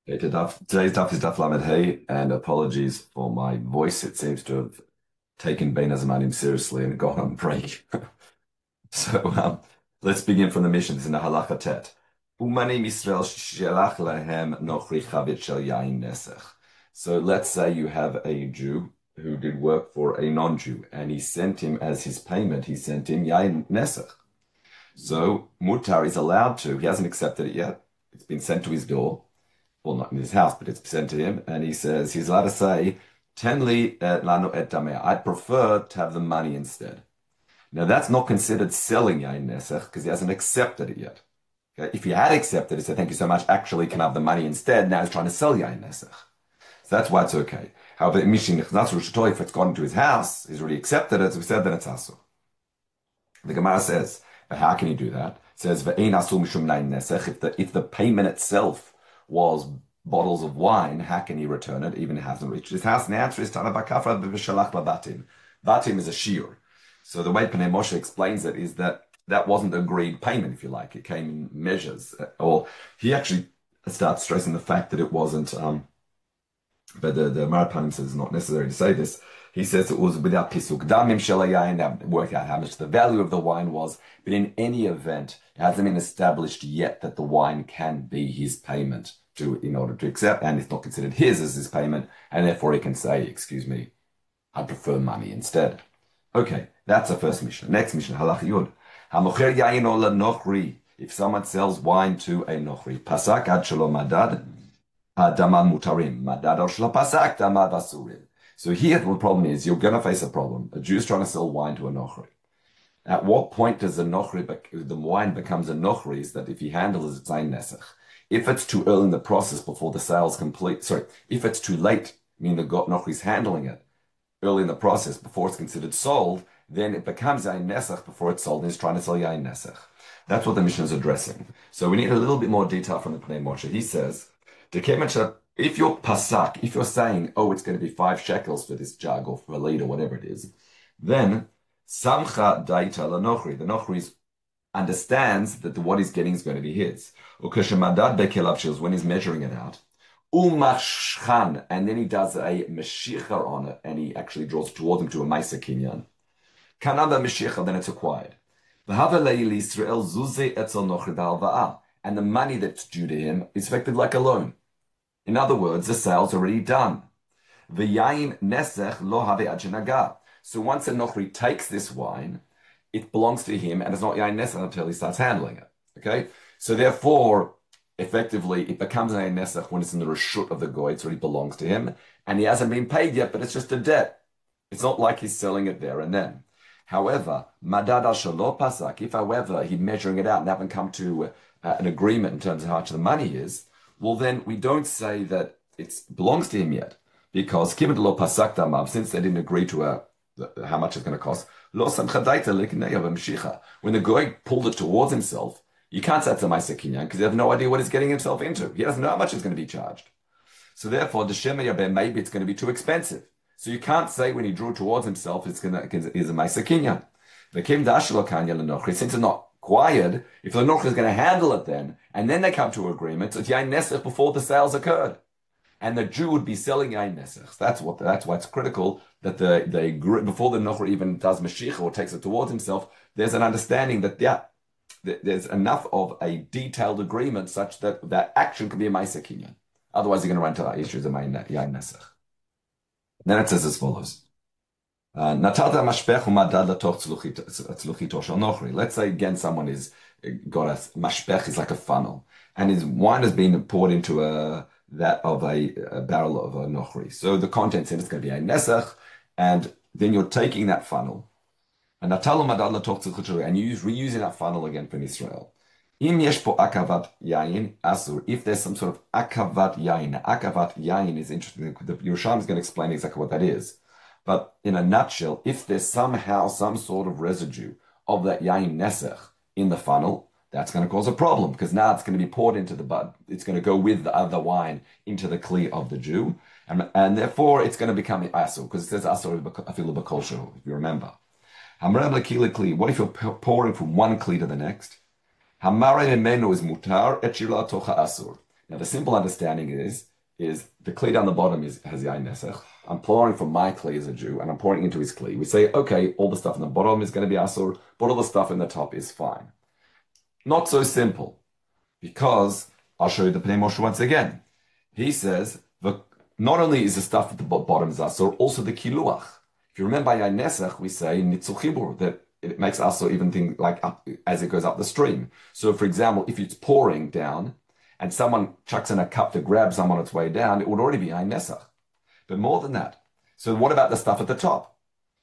Today's daf is daf lamed hey, and apologies for my voice. It seems to have taken Bein Hazmanim seriously and gone on break. So let's begin from the mission. This is in the halacha tet. Umani Yisrael shelach lahem nochri chavit shel yain nesech. So let's say you have a Jew who did work for a non-Jew, and he sent him as his payment. He sent him yain nesech. So Mutar is allowed to. He hasn't accepted it yet. It's been sent to his door. Well, not in his house, but it's sent to him, and he says he's allowed to say, "Tenli lanu et dameh." I'd prefer to have the money instead. Now that's not considered selling yain nesech because he hasn't accepted it yet. Okay? If he had accepted it, said, "Thank you so much. Actually, can I have the money instead?" Now he's trying to sell yain nesech, so that's why it's okay. However, if it's gone into his house, he's already accepted it. So we said then it's asur. The Gemara says, "But how can he do that?" It says, "Ve'ein asur mishum yain nesech." If the payment itself was bottles of wine, how can he return it even if it hasn't reached his house? And the answer is Tana Bakafra b'Vishalach Batim. Batim is a shiur. So the way Pnei Moshe explains it is that that wasn't agreed payment, if you like. It came in measures. Or he actually starts stressing the fact that it wasn't, but the Marapanim says it's not necessary to say this. He says it was without pisuk damim shelayayin, work out how much the value of the wine was. But in any event, it hasn't been established yet that the wine can be his payment in order to accept, and it's not considered his as his payment, and therefore he can say, "Excuse me, I prefer money instead." Okay, that's the first mission. Next mission, halach yud. Hamocher yayin ola nochri. If someone sells wine to a nochri, pasak ad shelo madad, daman mutarim. Madad or shelo pasak, damad asurim. So here the problem is you're going to face a problem. A Jew's trying to sell wine to a nochri. At what point does the wine becomes a nochri is that if he handles it, it's ein nesech. If it's too early in the process before the sale is complete, if it's too late, meaning the nochri is handling it early in the process before it's considered sold, then it becomes ein nesech before it's sold and he's trying to sell yain nesech. That's what the mission is addressing. So we need a little bit more detail from the Pnei Moshe. He says, if you're pasak, if you're saying, oh, it's going to be 5 shekels for this jug or for a liter, whatever it is, then samcha daita lanochri. The nochri understands that what he's getting is going to be his. Ukeshemadad bekelab when he's measuring it out. Umashchan, and then he does a meshicha on it, and he actually draws towards him to a ma'aser kinyan. Kanada meshicha, then it's acquired. And the money that's due to him is effective like a loan. In other words, the sale's already done. V'yayin nesech lo have ajinaga. So once a nochri takes this wine, it belongs to him, and it's not yain nesech until he starts handling it. Okay, so therefore, effectively, it becomes an yain nesech when it's in the reshut of the goy. It already belongs to him, and he hasn't been paid yet, but it's just a debt. It's not like he's selling it there and then. However, madad al shelo pasak. If, however, he's measuring it out and haven't come to an agreement in terms of how much the money is, well, then we don't say that it belongs to him yet, because kibbut lo pasak damav, since they didn't agree to how much it's going to cost. Lo samchadaita likneya v'mshicha. When the goy pulled it towards himself, you can't say it's a ma'aser kinyan because you have no idea what he's getting himself into. He doesn't know how much is going to be charged. So therefore, the shema yabeh, maybe it's going to be too expensive. So you can't say when he drew towards himself it's a ma'aser kinyan. The kim dashlo kanya lenochri, since it's not acquired, if the nochri is going to handle it then, and then they come to agreement, it's yain nesech before the sales occurred. And the Jew would be selling yain nesech. That's why it's critical that they before the nochri even does mashiach or takes it towards himself, there's an understanding that there's enough of a detailed agreement such that that action can be a ma'aser kinyan. Otherwise, you're going to run into issues of yain nesech. Then it says as follows. Let's say again someone is got a mashpech, is like a funnel, and his wine has been poured into that of a barrel of a nochri. So the contents in it's going to be a nesach, and then you're taking that funnel, and you're reusing that funnel again from Israel. If there's some sort of akavat yain is interesting. The Yerushalmi is going to explain exactly what that is. But in a nutshell, if there's somehow some sort of residue of that yain nesech in the funnel, that's going to cause a problem because now it's going to be poured into the bud. It's going to go with the other wine into the kli of the Jew, and therefore it's going to become asur because it says asur afilu b'kol shehu, if you remember. What if you're pouring from one kli to the next? Hamare memenu is mutar et shila tocha asur. Now, the simple understanding is the kli down the bottom has yain nesach. I'm pouring from my kli as a Jew, and I'm pouring into his kli. We say, okay, all the stuff in the bottom is going to be asur, but all the stuff in the top is fine. Not so simple, because I'll show you the Pnei Moshe once again. He says, not only is the stuff at the bottom is asur, also the kiluach. If you remember yain nesach, we say nitzuchibur, that it makes asur even thing like up as it goes up the stream. So, for example, if it's pouring down, and someone chucks in a cup to grab some on its way down, it would already be yain nesach. But more than that. So what about the stuff at the top?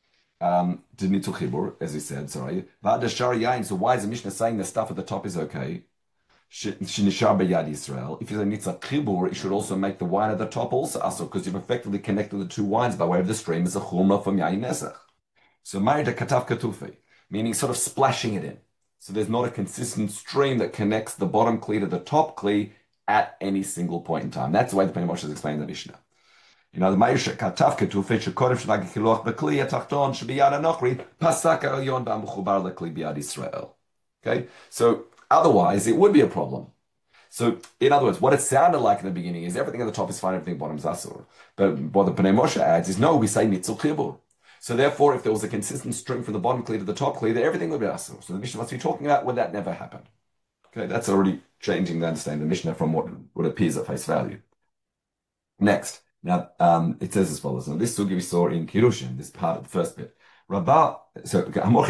Dinitu chibur, as he said, sorry. V'adashar yain. So why is the Mishnah saying the stuff at the top is okay? Shinishar b'yad Yisrael. If you say nitzach chibur, it should also make the wine at the top also asur, because you've effectively connected the two wines by way of the stream as a chumrah from yain nesach. So marida kataf katufi, meaning sort of splashing it in. So there's not a consistent stream that connects the bottom kli to the top kli at any single point in time. That's the way the Pnei Moshe is explaining the Mishnah. You know, the Ma'ir Kataf Ketufei Shekodev Shnag Kiloch Bekli Atachton Shebiyad Anochri Pasak Elyon Ba'Mechubar LeKli Biyad Israel. Okay, so otherwise it would be a problem. So in other words, what it sounded like in the beginning is everything at the top is fine, everything bottom is asur. But what the Pnei Moshe adds is no, we say Nitzul Chibur. So therefore, if there was a consistent string from the bottom kli to the top kli, then everything would be asur. So the Mishnah must be talking about when that never happened. Okay, that's already changing the understanding of the Mishnah from what appears at face value. Next, now it says as follows. Now this sugi we saw in Kirushin, this part of the first bit. Rabba, so Rav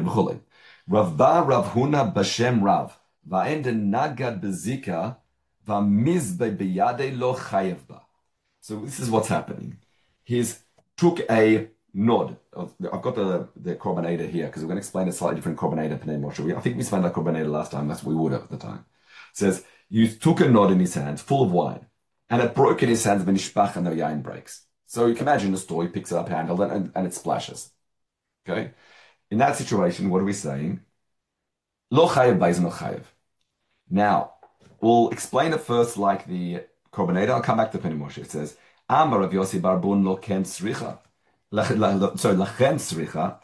Ba Rav Huna Bashem Rav Va'ende Nagad Bezika Va'mizbe Beyade Lo Chayev Ba. So this is what's happening. He's took a nod. I've got the Korban here because we're going to explain a slightly different Korban Pnei Moshe. I think we explained that Korban last time. That's what we would have at the time. It says, you took a nod in his hands full of wine, and it broke in his hands when Ishbach and the yain breaks. So you can imagine the story, picks it up, handled it, and it splashes. Okay? In that situation, what are we saying? Lo chayev b'izin lo chayev. Now, we'll explain it first like the Korban. I'll come back to Pnei Moshe. It says, Amar Rav Yossi bar Bun lo ken tzricha. Sorry, lachen tzricha.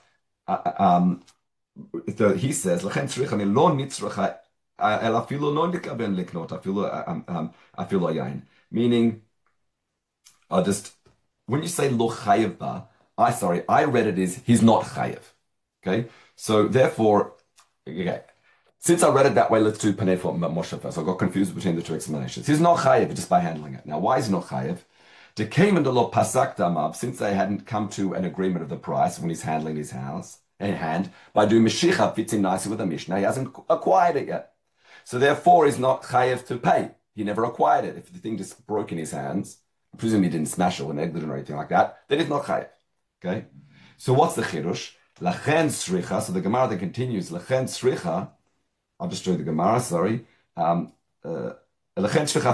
He says, lachen tzricha ni lo nitzricha el afilu lo nikaben liknot afilu yain. Meaning, when you say lo chayev ba, I read it as he's not chayev. Okay, so therefore, okay, since I read it that way, let's do Pnei Moshe first. I got confused between the two explanations. He's not chayev just by handling it. Now, why is he not chayev? To came into lo pasak damav, since they hadn't come to an agreement of the price when he's handling his hand, by doing Mashiach fits in nicely with the Mishnah, he hasn't acquired it yet. So therefore, he's not chayev to pay. He never acquired it. If the thing just broke in his hands, presumably he didn't smash it or negligent or anything like that, then it's not chayev. Okay? So what's the chirush? Lachen sricha. So the Gemara that continues, lachen sricha. I'll just show you the Gemara, sorry. So again, the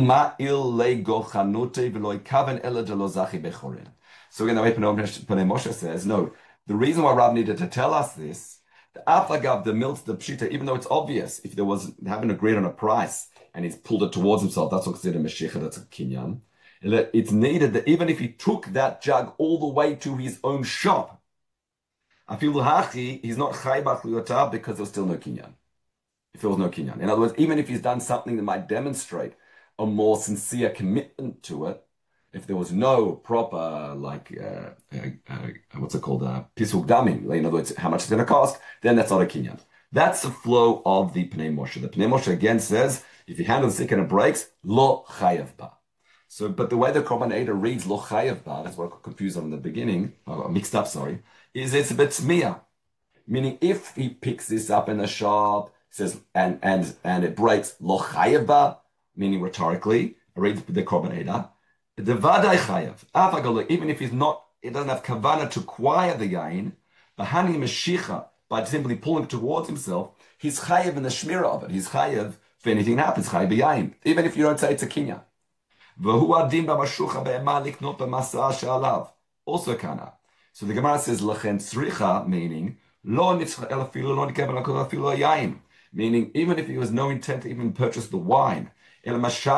way Pnei Moshe says, no, the reason why Rav needed to tell us this, the Afagav, the milk, the pshita, even though it's obvious, if there was, haven't agreed on a price and he's pulled it towards himself, that's not considered a Mashiach, that's a kinyan. It's needed that even if he took that jug all the way to his own shop, afilu hachi, he's not chaybach liyotah because there's still no kinyan. If there was no kinyan. In other words, even if he's done something that might demonstrate a more sincere commitment to it, if there was no proper, what's it called, pisuk damim, in other words, how much it's going to cost, then that's not a kinyan. That's the flow of the Pnei Moshe. The Pnei Moshe again says, if you handle the sick and it breaks, lo chayev ba. So, but the way the Korban Eder reads lo chayev ba, that's what I got confused on in the beginning, mixed up, sorry, is it's a bit smiyah. Meaning, if he picks this up in the shop, says and it breaks lo chayev ba, meaning rhetorically, I read the Korban Eder, the vaday chayev. Even if it doesn't have kavana to acquire the yain, bahani meshicha, by simply pulling it towards himself, he's chayev in the shmira of it. He's chayev if anything happens, chayev b'yain, even if you don't say it's a kinya. V'hu adim b'mashucha be'ema liknot b'masa she'alav. Also kana. So the Gemara says lachen tzricha, meaning lo nitzcha el afilu lo nikabel akol afilu yain. Meaning, even if he was no intent to even purchase the wine, even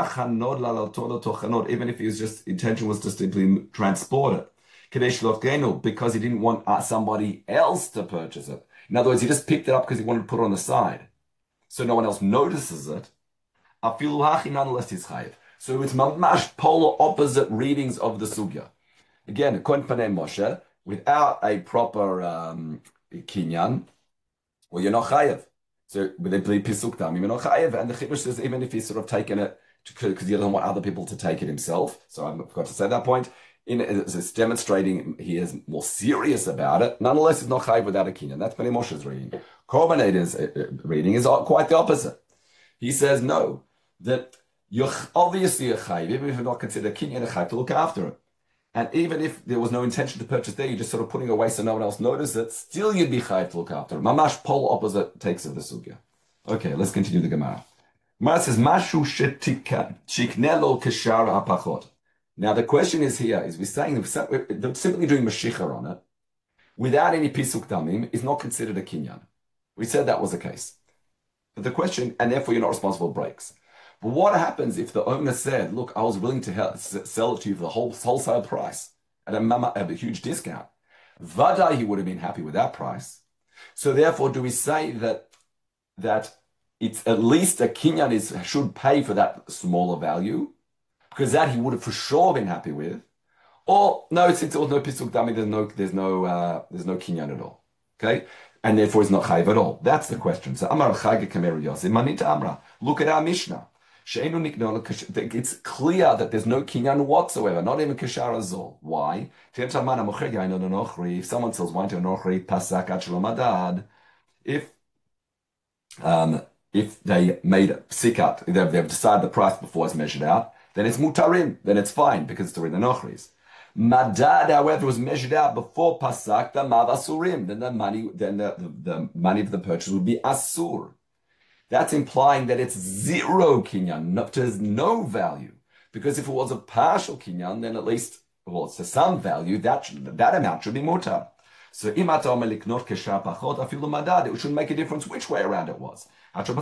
if his just intention was to simply transport it, because he didn't want somebody else to purchase it. In other words, he just picked it up because he wanted to put it on the side, so no one else notices it. Afilu hachi nonetheless is chayiv. So it's mamash polar opposite readings of the sugya. Again, according to Panei Moshe, without a proper kinyan, well, you're not chayiv. So with a pisuk dam, you're not chayiv. And the Chidush says even if he's sort of taken it because he doesn't want other people to take it himself. So I forgot to say that point. It's demonstrating he is more serious about it. Nonetheless, he's not chayiv without a kinyan. That's Panei Moshe's reading. Korbaneda's reading is quite the opposite. He says no, that you're obviously a chayiv, even if you're not considered a kinyan, a chayiv to look after it. And even if there was no intention to purchase there, you're just sort of putting away so no one else notices it, still you'd be chayiv to look after it. Mamash polar opposite takes of the sugya. Okay, let's continue the Gemara. Gemara says, Mashu shiknelo kashar apachot. Now the question is here, is we're saying they're simply doing mashicha on it, without any pisuk damim, is not considered a kinyan. We said that was the case. But the question, and therefore you're not responsible, breaks. But what happens if the owner said, look, I was willing to sell it to you for the wholesale price at a huge discount? Vadai, he would have been happy with that price. So therefore, do we say that it's at least a kinyan should pay for that smaller value? Because that he would have for sure been happy with. Or no, since there was no pisuk dami, there's no kinyan at all. Okay? And therefore it's not chayiv at all. That's the question. So Amar Chag Kamer Yosef, Manita Amra. Look at our Mishnah. It's clear that there's no kinyan whatsoever, not even kashar azol. Why? If someone sells wine to an ochri, pasak madad. If they made a sikat, they've decided the price before it's measured out, then it's mutarim, then it's fine because it's already the ochris. Madad, however, was measured out before pasak the mavasurim. Then the money of the purchase would be asur. That's implying that it's zero kinyan, there's no value. Because if it was a partial kinyan, then at least, well, it's some value, that amount should be mutar. So it shouldn't make a difference which way around it was. Then the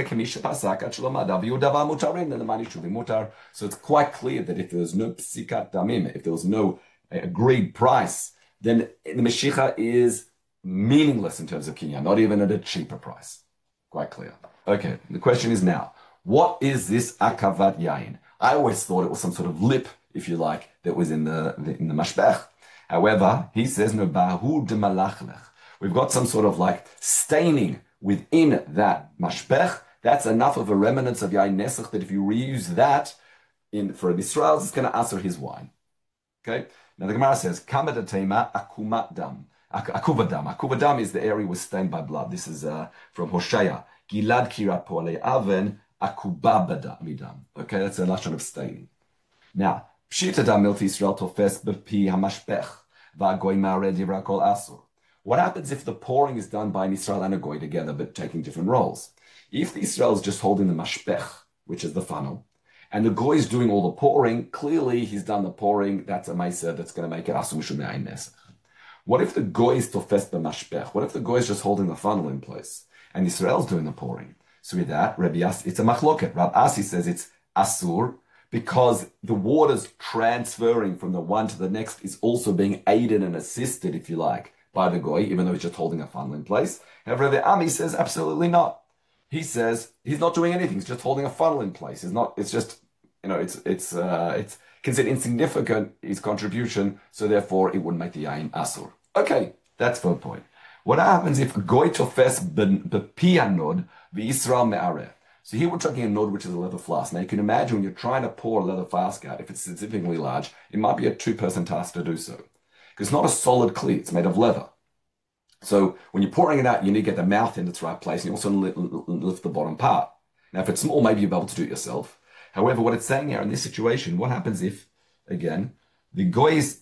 money should be mutar. So it's quite clear that if there was no psikat damim, if there was no agreed price, then the meshicha is meaningless in terms of kinyan, not even at a cheaper price. Quite clear. Okay, the question is now, what is this akavat yain? I always thought it was some sort of lip, if you like, that was in the mashbech. However, he says, no, bahu de malachlech. We've got some sort of like staining within that mashbech. That's enough of a remnants of yain nesach that if you reuse that for a Yisrael, it's going to answer his wine. Okay? Now the Gemara says, kama tema akumat dam. Akuvadam. Akuvadam is the area was stained by blood. This is from Hosea. Gilad kirat po'alei aven akubabada midam. Okay, that's a lashon of staining. Now, pshita dam milti Yisrael tofes b'pi hamashbech va'goy ma'ared yirakol asur. What happens if the pouring is done by an Yisrael and a goy together, but taking different roles? If the Yisrael is just holding the mashbech, which is the funnel, and the goy is doing all the pouring, clearly he's done the pouring. That's a meiser that's going to make it asur mishum me'ayin nesach. What if the goy is tofes b'mashbech? What if the goy is just holding the funnel in place and Yisrael's doing the pouring? So with that, it's a machloket. Rab Asi says it's asur because the water's transferring from the one to the next is also being aided and assisted, if you like, by the goy, even though he's just holding a funnel in place. However, Rabbi Ami says absolutely not. He says he's not doing anything. He's just holding a funnel in place. It's just, it's considered insignificant, his contribution, so therefore it wouldn't make the yain asur. Okay, that's the point. What happens if goy tofes b'pianod v'Yisrael me'areh? So here we're talking a nod, which is a leather flask. Now you can imagine when you're trying to pour a leather flask out, if it's significantly large, it might be a two-person task to do so. Because it's not a solid cleat, it's made of leather. So when you're pouring it out, you need to get the mouth in its right place, and you also lift the bottom part. Now if it's small, maybe you'll be able to do it yourself. However, what it's saying here in this situation, what happens if, again, the goy is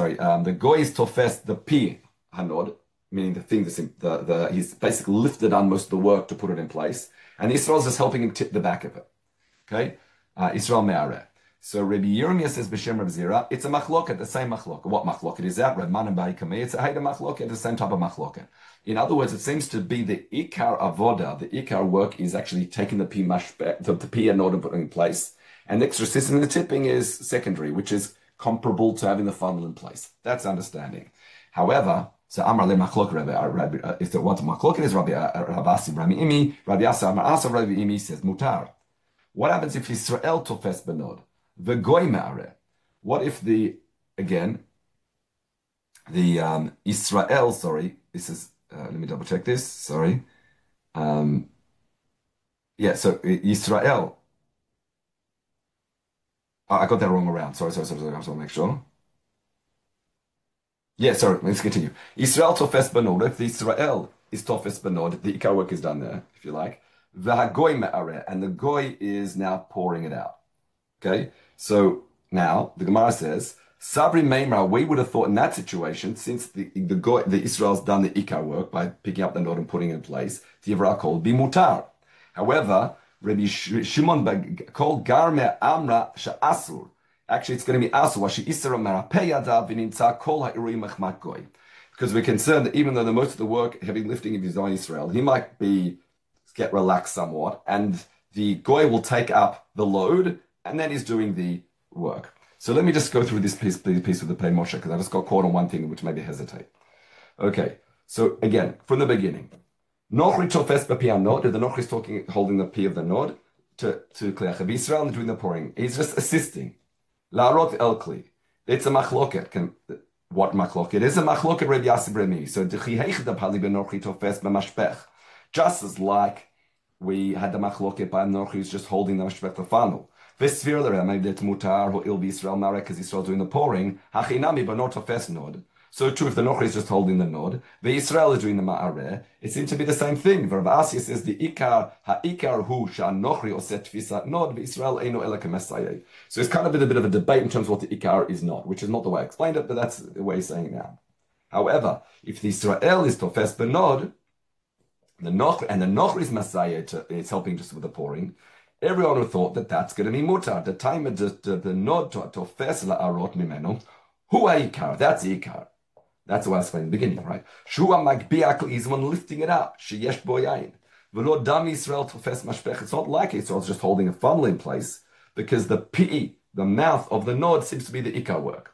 tofes the pi hanod, meaning the thing he's basically lifted on most of the work to put it in place, and Israel's just helping him tip the back of it. Okay, Israel me'areh. So Rabbi Yirmiyah says b'shem Reb Zira, it's a machloket, the same machloket. What machloket is that? Reb Manan Bai Kamei, it's a Haida machloket, the same type of machloket. In other words, it seems to be the ikar avoda, the ikar work is actually taking the pi in order to put it in place, and the extra system, the tipping is secondary, which is comparable to having the funnel in place. That's understanding. However, so Amar le machlok Rabbi, if the what machlok is Rabbi Asi Rabbi Imi, Rabbi Asa Amar Asa Rabbi Imi says mutar. What happens if Israel tofes benod? The goy me'areh. What if again, Israel, sorry, this is, let me double check this, sorry. Um, yeah, so Israel, oh, I got that wrong around. Sorry, I just want to make sure. Yeah, sorry, let's continue. Israel tofes benod. If the Israel is tofes benod, the ikar work is done there, if you like. V'hagoy me'areh, and the goy is now pouring it out. Okay, so now the Gemara says, Sabri Meimra, we would have thought in that situation, since the Israel's done the ikar work by picking up the nod and putting it in place, the Yivra called be mutar. However, Rabbi Shimon called Garme Amra Sha'asur. Actually, it's going to be Asur. Washi Isra Marapeyada Vinimtza Kol Ha'irim Mechmat Goy. Because we're concerned that even though the most of the work, heavy lifting, if he's on Israel, he might get relaxed somewhat, and the goy will take up the load, and then he's doing the work. So let me just go through this piece with the Pei Moshe, because I just got caught on one thing which made me hesitate. Okay, so again, from the beginning. Nochri tofes b'pi hanod, the Nochri is holding the P of the nod to Kliach Israel and doing the pouring. He's just assisting. La'arot el Kli. It's a machloket. What machloket? It is a machloket Reb Yassi Bremi. So d'chi heichda pali b'Nochri tofes b'mashpech. Just as like we had the machloket by Nochi who's just holding the mashpech the funnel. V'svir l'rem, it's mutar who il Israel marek because Israel doing the pouring. Hachinami b'not tofes nod. So too, if the Nochi is just holding the nod, the Israel is doing the ma'areh, it seems to be the same thing. Rav Asya says the ha'ikar hu sha'nochri oset tfisat nod, v'Israel eino ela k'mesayeh. So it's kind of a bit of a debate in terms of what the ikar is not, which is not the way I explained it, but that's the way he's saying it now. However, if the Israel is tofes benod, the Nochri is Messiah, it's helping just with the pouring. Everyone would thought that that's going to be mutar. The time of the nod to tofes la'arot mimeno, hu ha'ikar, that's the ikar. That's what I explained in the beginning, right? Shua magbiak is one lifting it up. Sheyesh boyayin. V'lo dam Israel tofes mashpech. It's not like Israel's just holding a funnel in place, because the pi, the mouth of the nod, seems to be the ikar work.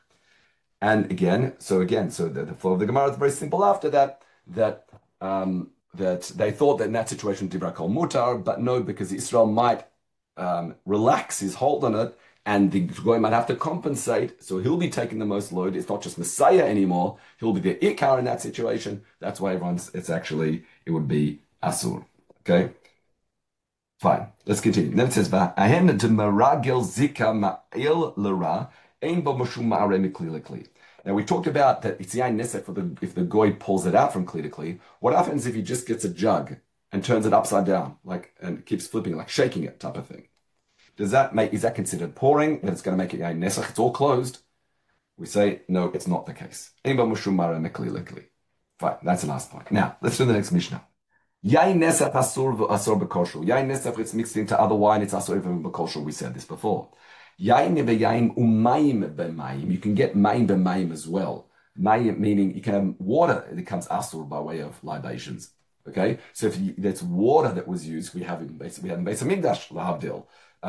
And so the flow of the Gemara is very simple after that they thought that in that situation Dibra Kol Mutar, but no, because Israel might relax his hold on it, and the Goy might have to compensate, so he'll be taking the most load. It's not just Messiah anymore, he'll be the Ikar in that situation. That's why it would be Asur. Okay? Fine, let's continue. Then it says, V'ahen de meragel zika ma'il l'ra, ein bo mashum ma'areh mikli l'kli. Now we talked about that it's yain nesek if the goy pulls it out from kli to kli. What happens if he just gets a jug and turns it upside down, and keeps flipping, like shaking it, type of thing? Is that considered pouring? That it's going to make it yain nesek? It's all closed. We say no, it's not the case. Ein bo mashum ma'areh mikli l'kli. Fine, that's the last point. Now let's do the next Mishnah. Yain nesef asur v'asur b'kosher. Yain nesef, it's mixed into other wine. It's asur even b'kosher. We said this before. Yain v'yain umayim b'mayim. You can get mayim b'mayim as well. Mayim meaning you can have water. It becomes asur by way of libations. Okay, so if that's water that was used, we have in Beis Hamikdash lahavdil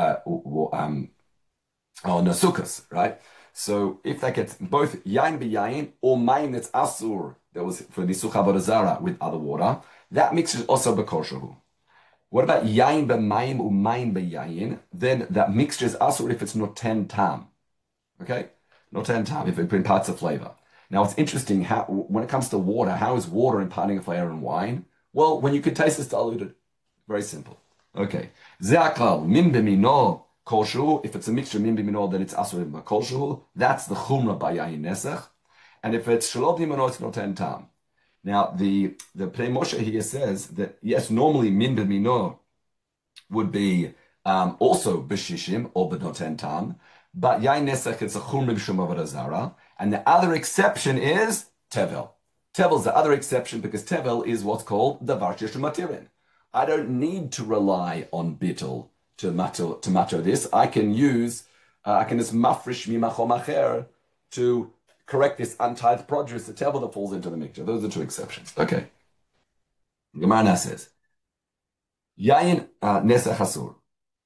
or nasukas, right? So if that gets both yain b'yain or mayim that's asur, that was for the avodah zara with other water, that mixture is also b'kosher. What about yain b'mayim umayim b'yayin? Then that mixture is asur if it's noten tam. Okay, noten tam if it imparts a flavor. Now it's interesting how when it comes to water, how is water imparting a flavor in wine? Well, when you could taste it's diluted. Very simple. Okay, ze'aklal min b'mino kosher. If it's a mixture min b'mino, then it's asur b'kosher. That's the chumrah by yain nesach. And if it's shalom b'mino, it's noten tam. Now, the Pnei Moshe here says that, yes, normally min b'mino would be also b'shishim or b'noten tam, but yain nesach, it's a chumrim shum avodah zara, and the other exception is tevel. Tevel's the other exception because tevel is what's called davar sheyesh matirin. I don't need to rely on bittul to matter this. I can just mafrish mimachom acher to correct this untithed produce, the tevel that falls into the mixture. Those are two exceptions. Okay. Gemara says, Yain nesach asur.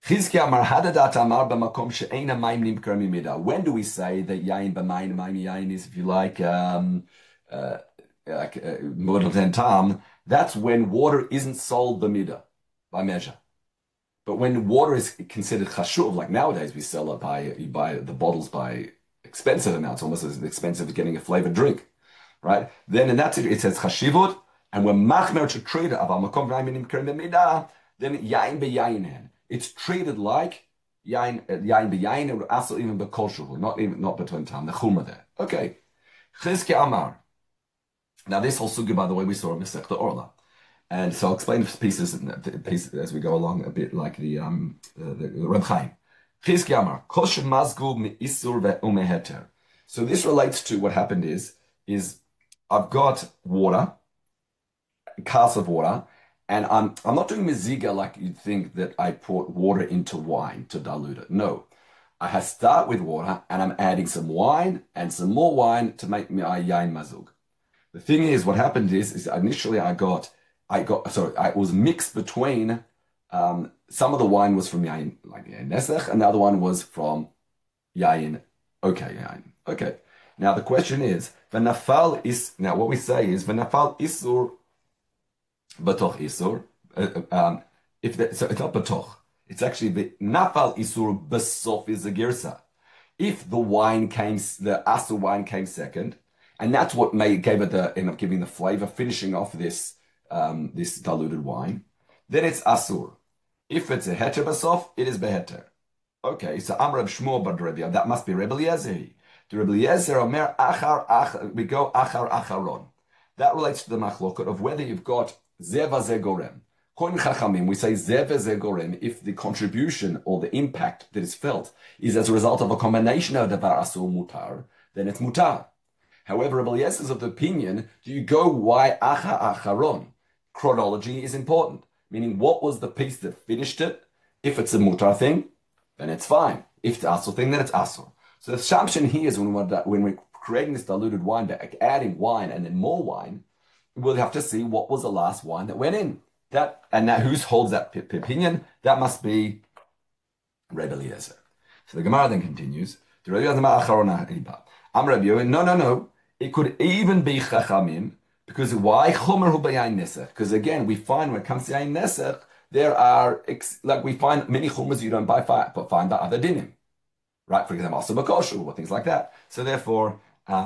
When do we say that yain b'mayim yain is, if you like model ten tam? That's when water isn't sold b'midah, by measure. But when water is considered chashuv, like nowadays we sell it by, you buy the bottles by expensive amounts, almost as expensive as getting a flavored drink, right? Then in that situation, it says chashivut, and when machmer to treat it, aval makom v'ayim nimkerim b'midah, then yain beyainen. It's treated like yain beyain, or also even b'kol shuvu, not between time, the chumrah there. Okay. Chizki Amar. Now this whole sugya, by the way, we saw in Masechta Orla. And so I'll explain pieces as we go along a bit, like the Reb Chaim. Chizki Amar, Kosher Mazgu Me'isur Ve'umeheter. So this relates to what happened is I've got water, a cask of water, and I'm not doing meziga like you'd think that I poured water into wine to dilute it. No. I start with water and I'm adding some wine and some more wine to make me a yain mazug. The thing is, what happened is initially it was mixed between, some of the wine was from yain, like yain nesech, and the other one was from yain, yain. Okay. Now the question is, now what we say is, v'nafal isur batoch isur, so it's not batoch, it's actually the nafal isur besof is a girsa. If the asur wine came second, and that's what gave it end up giving the flavor, finishing off this diluted wine, then it's asur. If it's a heter basof, it is beheter. Okay, so Amr Reb Shmuel bar Rebbe, that must be Rebbe Eliezer. The Rebbe Eliezer Omer achar, we go achar acharon. That relates to the machloket of whether you've got zeva ze gorem. According to Chachamim, we say zeva ze gorem if the contribution or the impact that is felt is as a result of a combination of davar asur mutar, then it's mutar. However, Rebbe Eliezer is of the opinion, do you go why achar acharon? Chronology is important, meaning what was the piece that finished it? If it's a mutar thing, then it's fine. If it's asur thing, then it's asur. So the assumption here is when we're creating this diluted wine, but adding wine and then more wine, we'll have to see what was the last wine that went in. That who holds that opinion? That must be Rebbe Eliezer. So the Gemara then continues. No. It could even be Chachamim, because why Chomer hu b'yayin nesech? Because again, we find when it comes to yayin nesech, there are we find many chumras you don't find by other dinim, right? For example, also bakoshu or things like that. So therefore,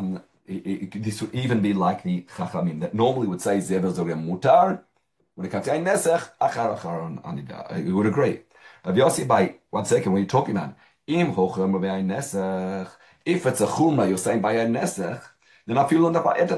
this would even be like the Chachamim that normally would say zever zogem mutar. When it comes to yayin nesech, achar acharon anida. We would agree. Rav Yossi, by 1 second, when you're talking about im chomer b'yayin nesech, if it's a chumra, you're saying by yayin nesech, then I feel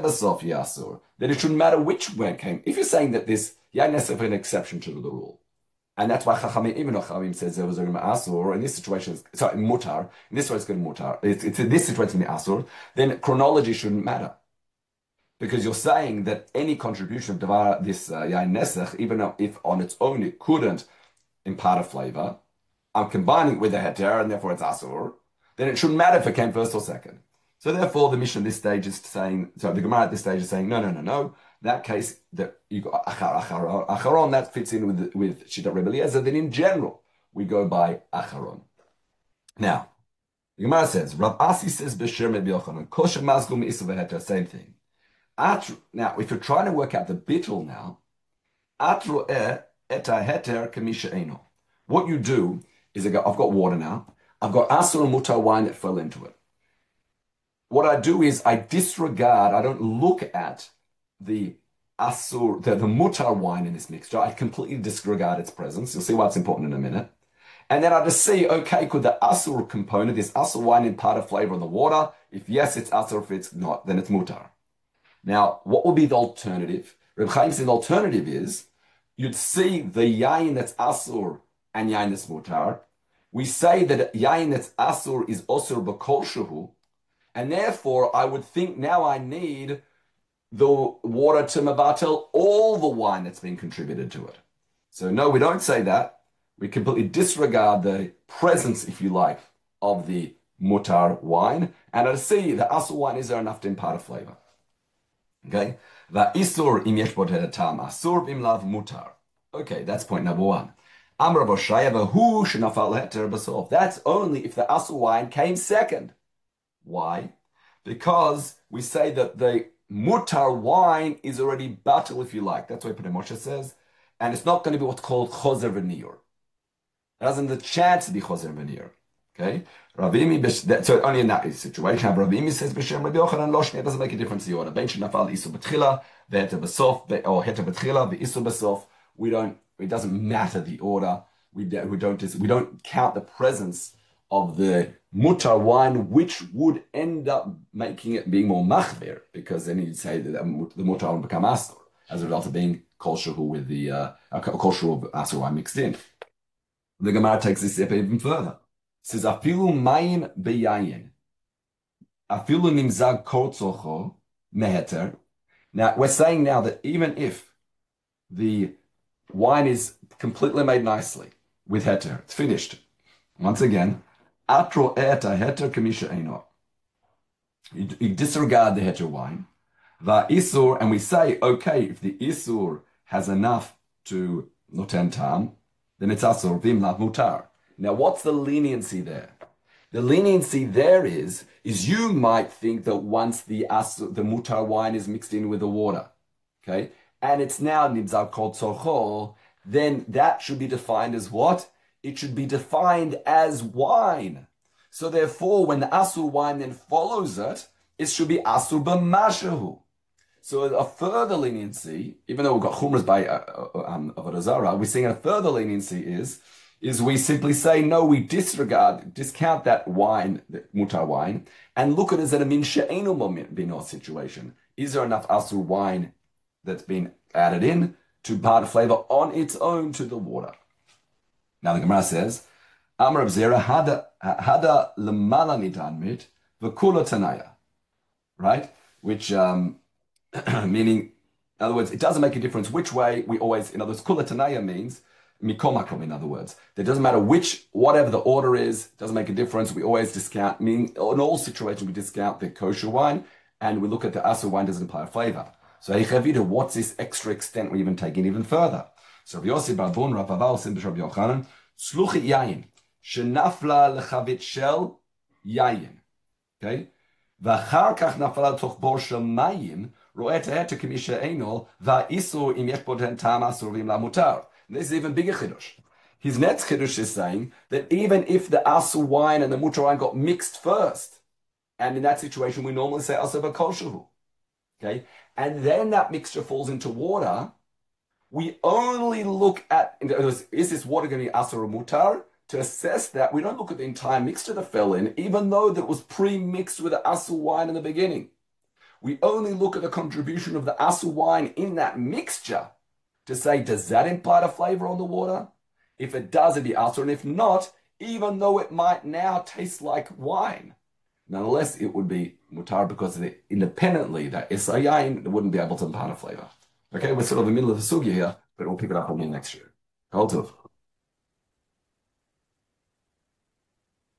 that it shouldn't matter which way it came. If you're saying that this yain nesech is an exception to the rule, and that's why Chachamim, even though Chachamim says there was a asur, in this situation, mutar, in this way it's going to mutar, it's in this situation it's going to be asur, then chronology shouldn't matter. Because you're saying that any contribution of this yain nesech, even if on its own it couldn't impart a flavor, I'm combining it with a heter, and therefore it's asur, then it shouldn't matter if it came first or second. So therefore, the Mishnah at this stage is saying, the Gemara at this stage is saying, no. That case, that you got acharon, that fits in with Shittat Rebbe Eliezer. Then in general, we go by acharon. Now, the Gemara says, Rav Asi says b'Shem Rabbi Yochanan, kosher mazgul me'isa v'heter, same thing. Now, if you're trying to work out the bittul now, atru et heter kamisha eno. What you do is, I've got water now. I've got asur and mutar wine that fell into it. What I do is I don't look at the asur, the mutar wine in this mixture. I completely disregard its presence. You'll see why it's important in a minute. And then I just see, okay, could the asur component, this asur wine, impart a flavor in the water? If yes, it's asur. If it's not, then it's mutar. Now, what would be the alternative? Reb Chaim said the alternative is, you'd see the yain that's asur and yain that's mutar. We say that yain that's asur is osur b'kol shehu, and therefore, I would think now I need the water to mabatel all the wine that's been contributed to it. So no, we don't say that. We completely disregard the presence, if you like, of the mutar wine. And I see the asur wine, is there enough to impart a flavor? Okay? Isur im yesh bo tam asur im lav mutar. Okay, that's point number one. Amar Boshaya hu shenafal heter basof. That's only if the asur wine came second. Why? Because we say that the mutar wine is already batel, if you like. That's what Pnei Moshe says. And it's not going to be what's called chozer v'niur. hasn't the chance to be choser veneer. Okay? So only in that situation, Ravimi says b'shem Rabbi Yochanan Loshni, it doesn't make a difference the order. Ben shenafal isu b'tchila, ve'heter b'sof, or heter b'tchila, ve'isu b'sof. It doesn't matter the order. We don't count the presence of the mutar wine, which would end up making it being more machbir, because then you'd say that the mutar would become asur as a result of being kol shehu with the kol shehu of asur wine mixed in. The Gemara takes this step even further. It says afilu mayim beyayin, afilu nimzag kortzocho meheter. Now we're saying now that even if the wine is completely made nicely with heter, it's finished. Once again, atro eta heter kamisha eno. You disregard the heter wine, va isur, and we say, okay, if the isur has enough to noten tam, then it's asur vimlav mutar. Now, what's the leniency there? The leniency there is you might think that once the mutar wine is mixed in with the water, okay, and it's now nibzar kol tzorcho, then that should be defined as what? It should be defined as wine. So therefore, when the asur wine then follows it, it should be asur b'mashahu. So a further leniency, even though we've got chumras by Avodah Zarah, we're seeing a further leniency is we simply say, no, we discount that wine, the mutar wine, and look at it as a min she'enu bino situation. Is there enough asur wine that's been added in to impart a flavor on its own to the water? Now the Gemara says, Amar Rav Zera hada lemala nitan mit v'kula tanaya, right? Which meaning, in other words, it doesn't make a difference which way we always. In other words, kula tanaya means mikomakom. In other words, it doesn't matter whatever the order is, it doesn't make a difference. We always discount. Meaning, in all situations, we discount the kosher wine, and we look at the asur wine doesn't imply a flavor. So, what's this extra extent we even take it even further? So, Rabbi Yossi bar Bun, Rav Aval, Sim Rabbi Yochanan, sluchit yayin, shenafla lechavit shel yayin. Okay, v'achar kach nafla toch bor shel mayim ro'et heter k'misha enol va'isur im yesh boten tam asurim lamutar. This is even bigger chiddush. His next chiddush is saying that even if the asur wine and the mutar wine got mixed first, and in that situation we normally say asur b'kol shehu, okay, and then that mixture falls into water, we only look at, is this water going to be asur or mutar? To assess that, we don't look at the entire mixture that fell in, even though that was pre-mixed with the asur wine in the beginning. We only look at the contribution of the asur wine in that mixture to say, does that impart a flavor on the water? If it does, it'd be asur, and if not, even though it might now taste like wine, nonetheless, it would be mutar because independently, that isayayin wouldn't be able to impart a flavor. Okay, we're sort of in the middle of the sugya here, but we'll pick it up on the next year. Kol tov.